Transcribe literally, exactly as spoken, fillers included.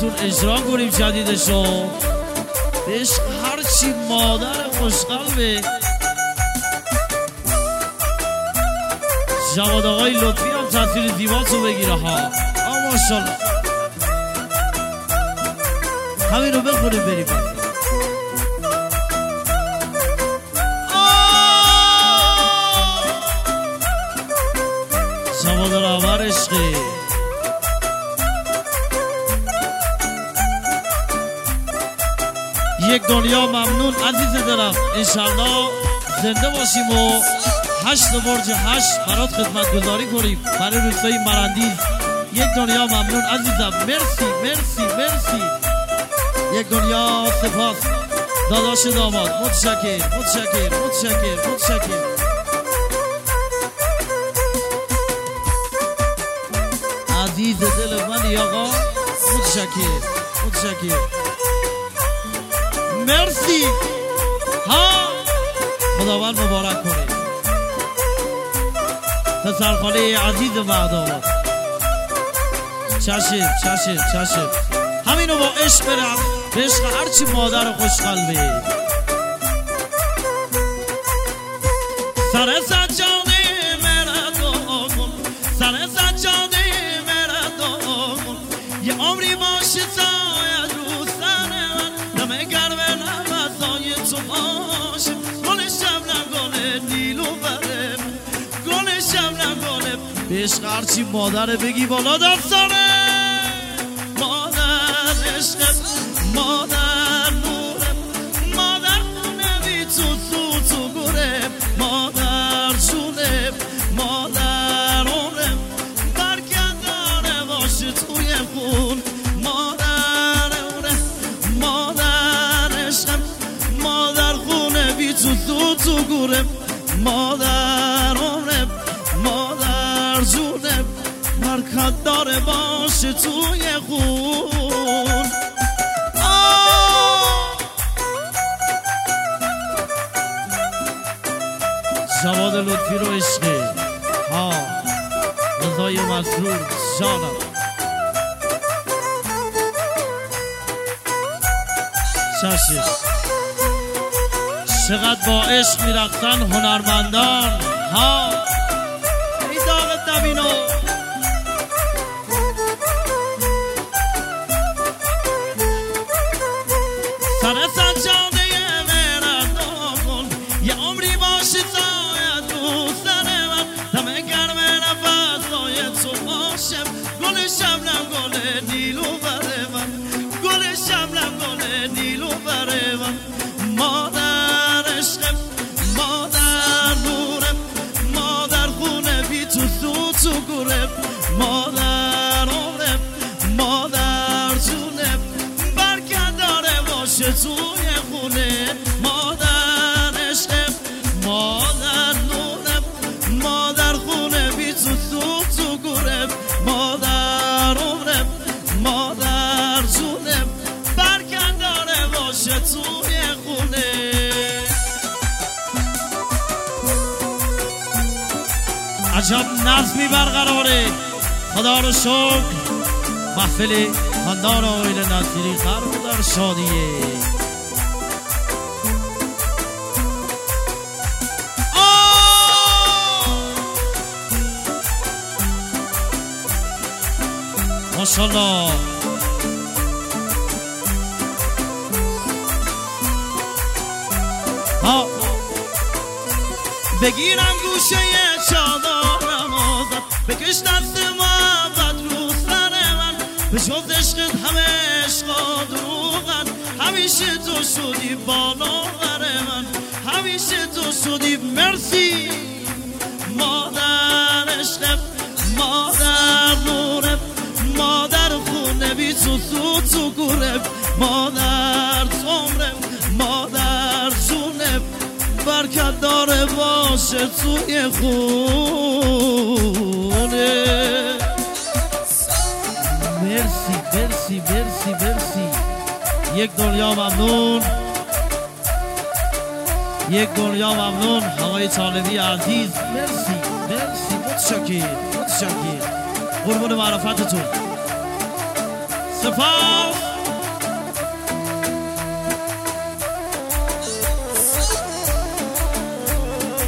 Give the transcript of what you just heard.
براتون اجرا کنیم جدیدشو. عشق هرچی مادر خوشقلبه. جواد آقای لطفی هم تصویر دیواتو بگیره ها. آه ماشالله. همین رو بخونیم بریم. جواد رهبر عشقی. یک دنیا ممنون عزیز دلم. انشالله زنده باشیم و هشت برج هشت برات خدمت گذاری کنیم برای روستای مرندیز. یک دنیا ممنون عزیزم. مرسی مرسی مرسی. یک دنیا سپاس داداش داماد. متشکر متشکر متشکر متشکر. عزیز دل من آقا متشکر متشکر مرسی ها. خداوند مبارک کنه پسرخاله عزیز مهداماد. چشم چشم چشم. همینو با عشق برم به عشق هرچی مادر خوشقلبه. سر سجاده مردم سر سجاده مردم یه عمری باشه ساید رو سر من. دم گرم نمزای تو باشه. گل شبنم گل نیلو بره گل شبنم گل به عشق هرچی مادره بگی بالا دستانه. مادر عشقت مادر نورم مادر خونه بی تو تو تو گرم مادر جونم مادر عمرم برکت داره باشه توی خون. مادر عمرم مادر عشقم مادر خونه بی تو تو تو گرم مادر عمرم مادر جونم برکت داره باشه توی خون. جواد لطفی رو عشقی ها. رضای مسرور جانم. چشم. چقدر با عشق میرقصن هنرمندان ها. ای داغت نبینو. سر سجاده مردم یه عمری باشه ساید رو سر من. دم گرم نفسای تو باشم. گل شبنم گل نیلو بره من گل شبنم گل نیلو بره من. مادر عشقم مادر نورم مادر خونه بی تو تو تو گرم مادر عمرم مادر جونم برکت داره باشه توی خونه. مادر عشقم مادر نورم مادر خونه بی تو تو تو گرم مادر عمرم مادر جونم برکت داره باشه توی خونه. عجب نظمی برقراره. خدا رو شکر. محفل خاندان آقایل نصیری خرم در شادیه. ماشالله. ها بگیرم گوشه چادرم آزد بکش دست محبت رو سر من. به جز عشقت همه عشقا دروغن. همیشه تو شدی بالا بر من. همیشه تو شدی مرسی. مادر عشقم مادر نورم مادر خونه بی تو تو تو گرم مادر عمرم مادر جونم برکت داره باشه توی خونه. مرسی مرسی مرسی مرسی. یک دنیا ممنون. یک دنیا ممنون آقای طالبی عزیز. مرسی مرسی متشکر متشکر. قربون معرفتتون. سپاس.